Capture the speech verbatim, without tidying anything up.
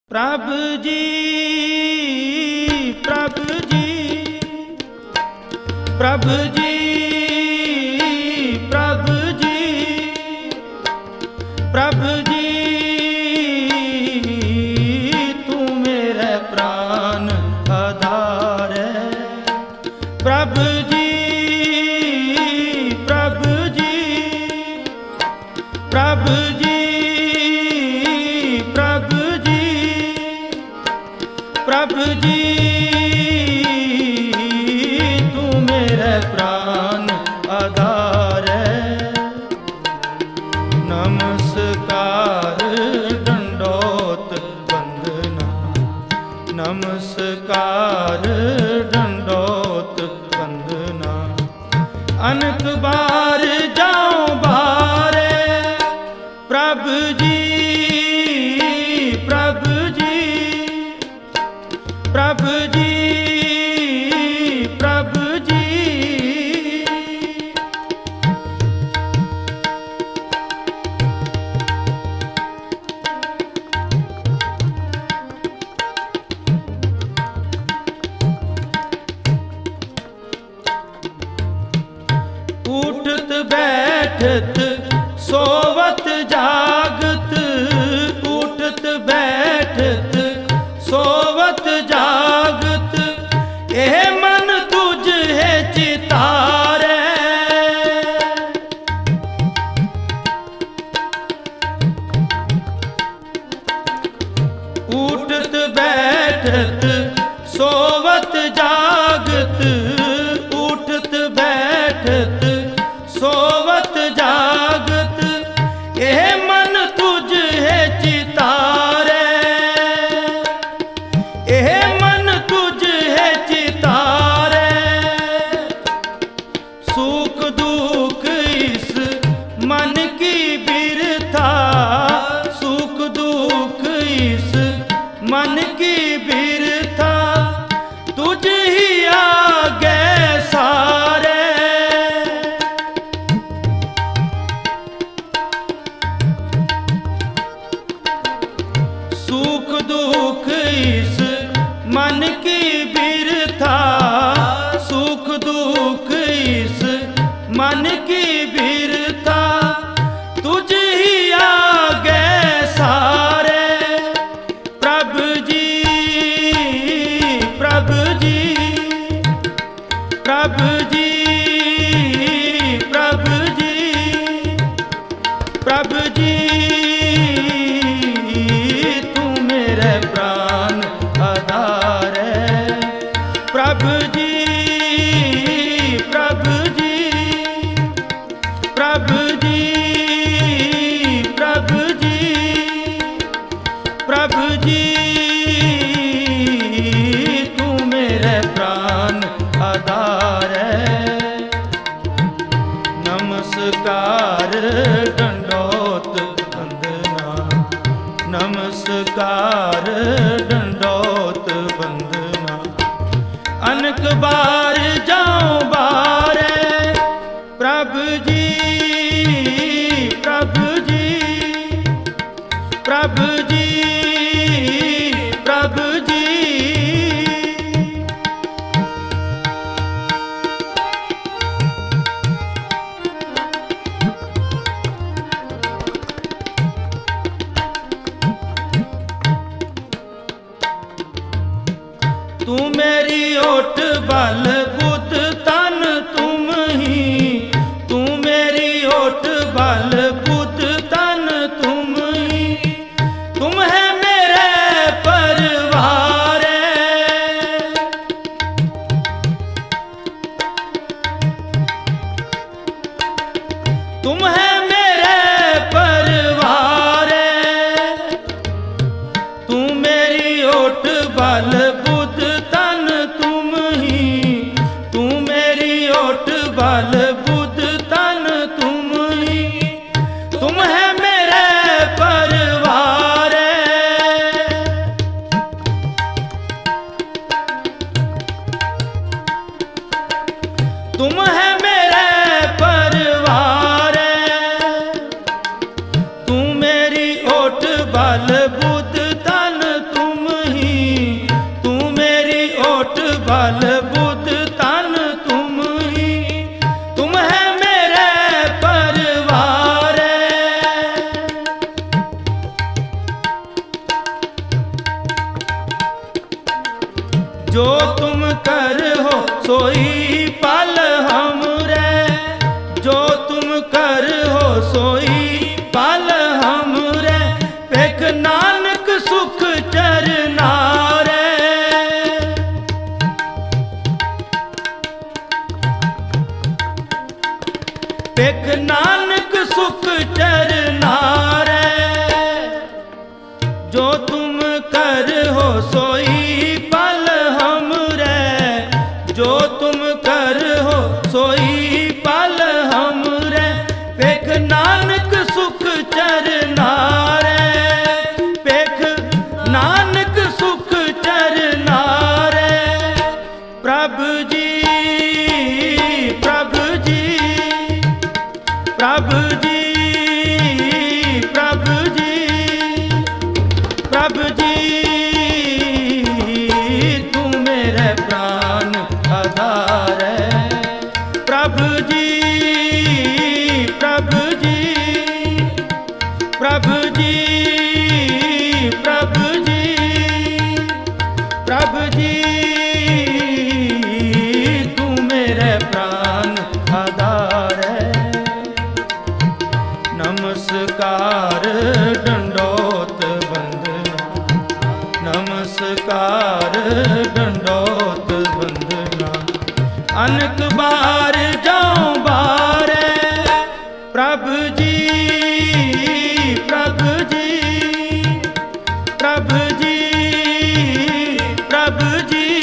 प्रभु जी प्रभु जी प्रभु जी प्रभु जी प्रभु जी तू मेरे प्राण आधार है। प्रभु जी प्रभु जी प्रभु जी प्रभु जी प्रभु जी तू मेरे प्राण आधार है। नमस्कार दंडोत वंदना नमस्कार दंडोत वंदना अनक बार जाऊं बारे। प्रभु जी प्रभु जी प्रभु जी प्रभु जी उठत बैठत सोवत जागत उठत बैठत सोवत जागत एह मन तुझ है चितारे। उठत बैठत सोवत जागत उठत बैठत सोवत जागत एह मन तुझ है चितारे। एह मन तुझ है चितारे। सुख दुख इस मन की बिरथा सुख दुख इस मन की बिरथा तुझ ही आगे सारे। सुख दुख इस मन की बिरथा सुख दुख इस मन की बिरथा तुझ ही आगे सारे। प्रभु जी प्रभु जी प्रभु जी प्रभु जी प्रभु जी तू मेरे प्राण आधार है। प्रभु जी प्रभु जी प्रभु जी प्रभु जी प्रभु जी तू मेरे प्राण आधार है। नमस्कार दंडोत वंदना नमस्कार दंडोत वंदना अनक बार जाऊं बारे। प्रभु जी प्रभु जी प्रभु जी प्रभु जी तू मेरी ओट बल बुद्ध तन तुम ही तू मेरी ओट बल बुद्ध तन तुम ही तुम है मेरे परिवार। तुम है मेरे परिवार। तू मेरी ओट बल बुद्ध तन तुम ही तू मेरी ओट बल बुद्ध तन तुम ही तुम है मेरे परिवार। तुम है मेरे परिवार। तू मेरी ओट बल बुद्ध तन तू बल बुध तन तुम ही, तुम है मेरे परिवार। जो तुम कर हो सोई पल हमरे, जो तुम कर हो सोई पल हमरे, पेख नानक सुख चरना रे। पेख नानक सुख चरना रे। जो तुम कर हो सोई पल हमरे, जो तुम कर हो सोई पल हमरे, पेख नानक सुख चरना रे। पेख नानक सुख चरना रे। प्रभु जी प्रभु जी प्रभु जी प्रभु जी प्रभु जी, तू मेरे प्राण आधार है। प्रभु जी प्रभु जी प्रभु जी प्रभु जी प्रभु जी, तू मेरे प्राण आधार है। नमस्कार दंडोत वंदना, नमस्कार दंडोत वंदना, अनक बार जाऊं बारे। प्रभु जी प्रभु जी प्रभु जी प्रभु जी